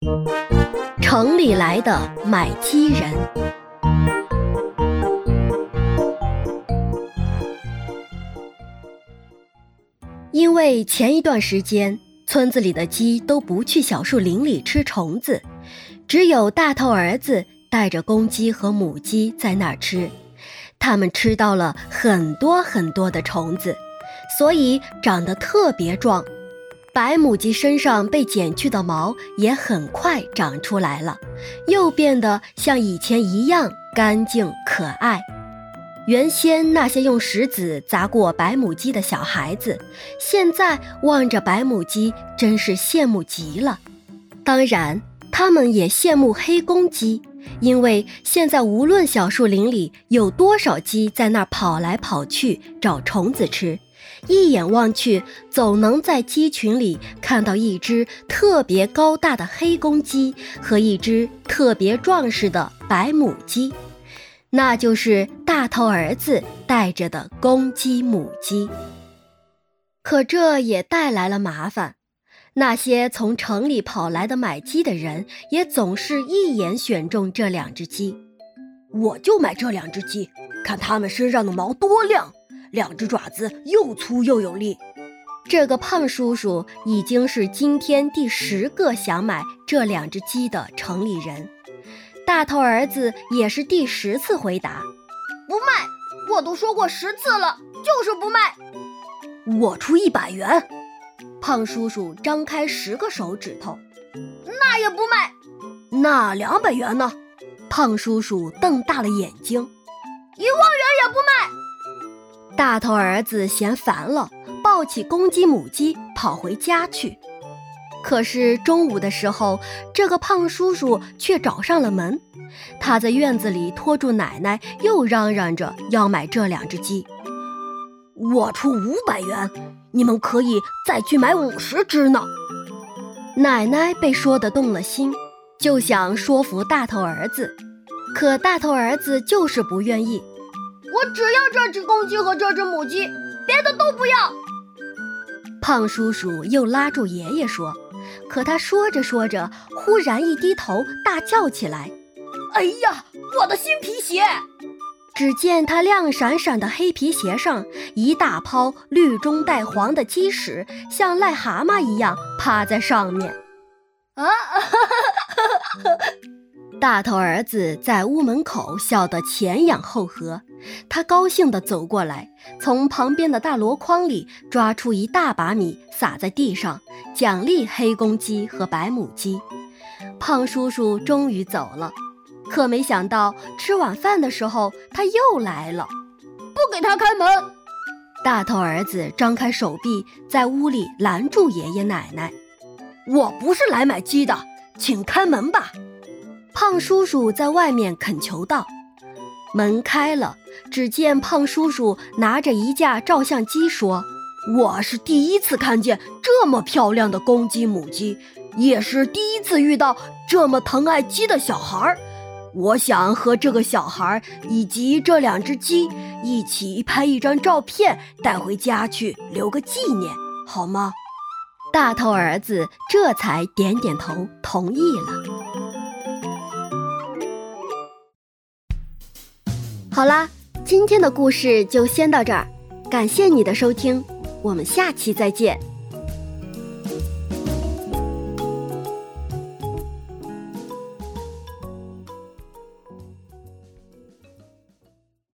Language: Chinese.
城里来的买鸡人。因为前一段时间村子里的鸡都不去小树林里吃虫子，只有大头儿子带着公鸡和母鸡在那儿吃。他们吃到了很多很多的虫子，所以长得特别壮。白母鸡身上被剪去的毛也很快长出来了，又变得像以前一样干净可爱。原先那些用石子砸过白母鸡的小孩子，现在望着白母鸡真是羡慕极了。当然，他们也羡慕黑公鸡，因为现在无论小树林里有多少鸡在那儿跑来跑去找虫子吃，一眼望去总能在鸡群里看到一只特别高大的黑公鸡和一只特别壮实的白母鸡，那就是大头儿子带着的公鸡母鸡。可这也带来了麻烦，那些从城里跑来的买鸡的人也总是一眼选中这两只鸡。 我就买这两只鸡，看它们身上的毛多亮，两只爪子又粗又有力。 这个胖叔叔已经是今天第10个想买这两只鸡的城里人。大头儿子也是第10次回答： 不卖，我都说过10次了，就是不卖。 我出100元。 胖叔叔张开10个手指头。 那也不卖。 那200元呢？ 胖叔叔瞪大了眼睛。 1万元也不卖。 大头儿子嫌烦了，抱起公鸡母鸡跑回家去。可是中午的时候，这个胖叔叔却找上了门。他在院子里拖住奶奶，又嚷嚷着要买这两只鸡。 我出500元，你们可以再去买50只呢。 奶奶被说得动了心，就想说服大头儿子，可大头儿子就是不愿意。 我只要这只公鸡和这只母鸡，别的都不要。 胖叔叔又拉住爷爷说，可他说着说着，忽然一低头大叫起来： 哎呀，我的新皮鞋！ 只见他亮闪闪的黑皮鞋上一大泡绿中带黄的鸡屎，像癞蛤蟆一样趴在上面。大头儿子在屋门口笑得前仰后合，他高兴地走过来，从旁边的大箩筐里抓出一大把米撒在地上，奖励黑公鸡和白母鸡。胖叔叔终于走了，可没想到吃晚饭的时候他又来了。 不给他开门！ 大头儿子张开手臂在屋里拦住爷爷奶奶。 我不是来买鸡的，请开门吧。 胖叔叔在外面恳求道。门开了，只见胖叔叔拿着一架照相机说： 我是第一次看见这么漂亮的公鸡母鸡，也是第一次遇到这么疼爱鸡的小孩。我想和这个小孩以及这两只鸡一起拍一张照片带回家去留个纪念，好吗？ 大头儿子这才点点头同意了。好啦，今天的故事就先到这儿，感谢你的收听，我们下期再见。